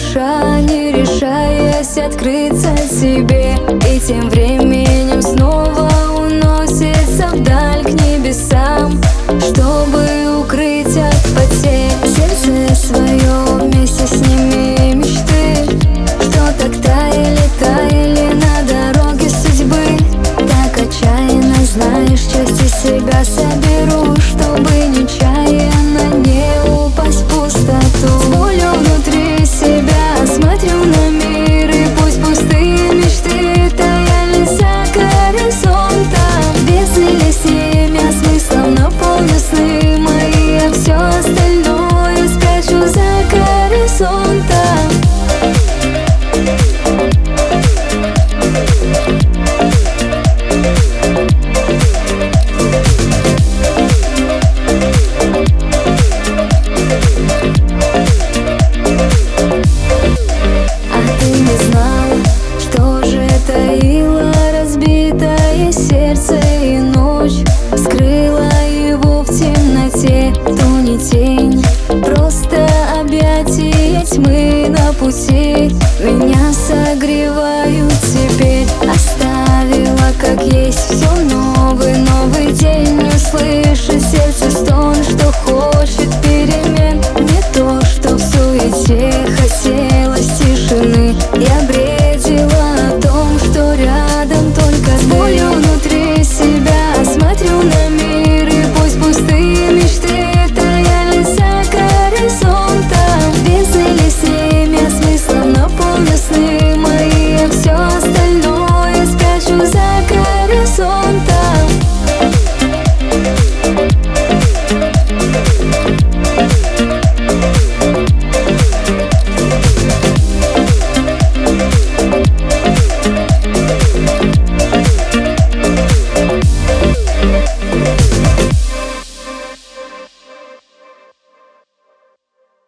душа, не решаясь открыться тебе. И тем временем снова уносится вдаль к небесам, чтобы укрыть от потерь сердце свое вместе с ними мечты, что так таяли на дороге судьбы. Так отчаянно, знаешь, части себя соберу, чтобы нечаянно не упасть в пустоту. С болью внутри себя смотрю на мир, и пусть пустые мечты таяли за горизонтом. Бездны ли семя смыслом наполню сны мои, а все остальное спрячу за горизонтом. Сердце и ночь скрыла его в темноте. То не тень, просто объятия тьмы на пути меня согревают.